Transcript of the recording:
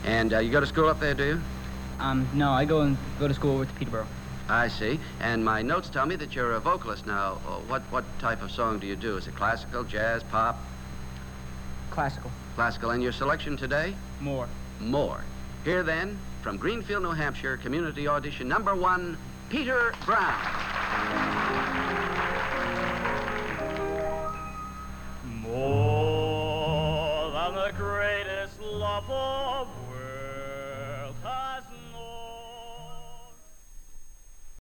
And you go to school up there, do you? No, I go to school with Peterborough. I see. And my notes tell me that you're a vocalist now. What type of song do you do? Is it classical, jazz, pop? Classical. Classical. And your selection today? More. More. Here then, from Greenfield, New Hampshire, community audition number 1, Peter Brown. More than the greatest love of